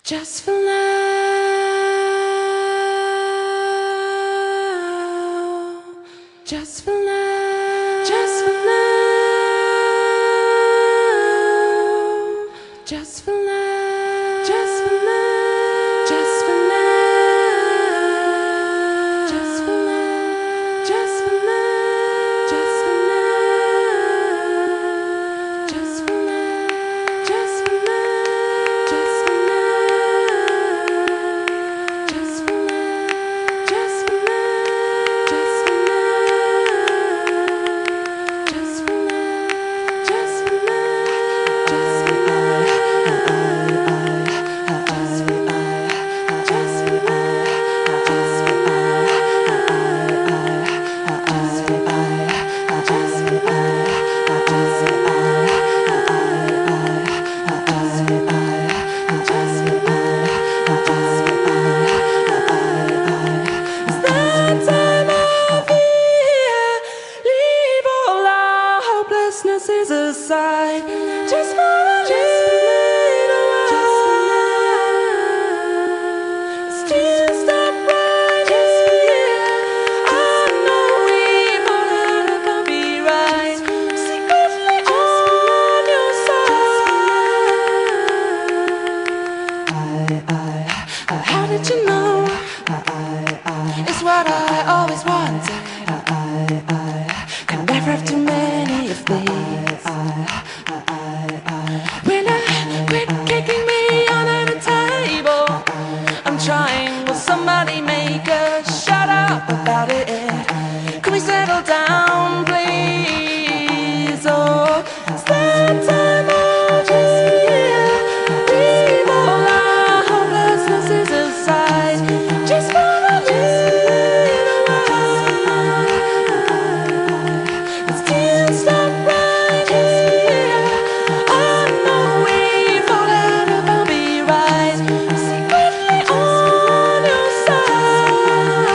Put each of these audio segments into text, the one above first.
Just for now, just for now, just for now, just for now, just for now, just for now, just for now, just for now, just for now, just for now, just for now. Is aside just for a little while. Still stop right here. I know we've all had a bumpy ride. Secretly on your side. How did you know? It's what I always wanted. Can never have too many of these. When I quit kicking me under the table, I'm trying, will somebody make a shut up about it? Can we settle down, please? Oh, it's that time of year. Leave all our hopelessnesses aside, just for a little while. Still stop right here. I know we've all had a bumpy ride. Secretly on your side.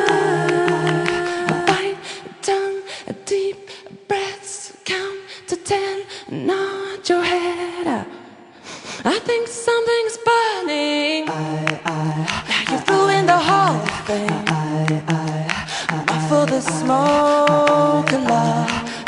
Bite your tongue, deep breaths, count to 10, nod your head up. I think something's burning. You threw in the whole thing. For the smoke alarm.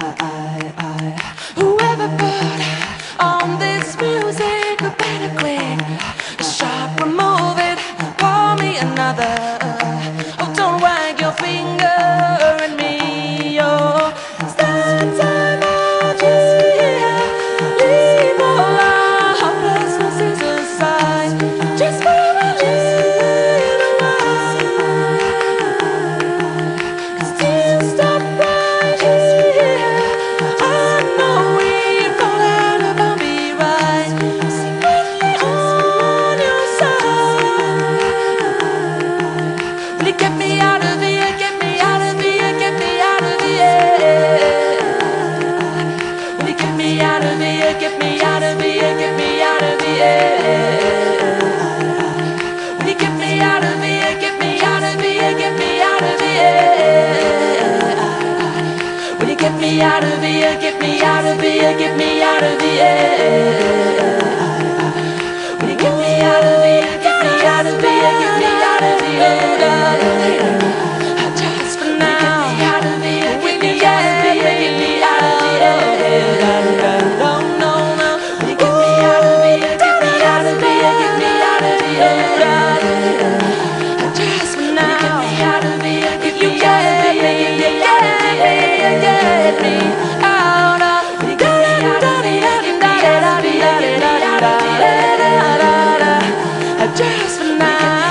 Whoever put on this music, we better quit. Sharp, remove it, pour me another. Oh, don't wag your finger at me. Oh, it's that time of year. Leave all our hopelessnesses aside, just for a little while. Still stop right here. I know we've all had a bumpy ride. Secretly on your side. Will you get me out of here? Get me out of here. Get me out of here. Will you get me out of here? Get me out of here. Get me out of here. Will you get me out of here? Get me out of here. Get me out of here. Will you get me out of here? Get me out of here. Get me out of here. Will you get me out of here? Get me out of here. Get me out of here. Just for now. Get me out of here. Get me out of here. Get me out of here. No, no, no. Will you get me out of here? Get me out of here. Get me out of here. Just for now. Get me out of here. Get me out of here. Get me out of here. Get me out of here. Get me out of here. Get me out of here. Get me out of here. Just for now.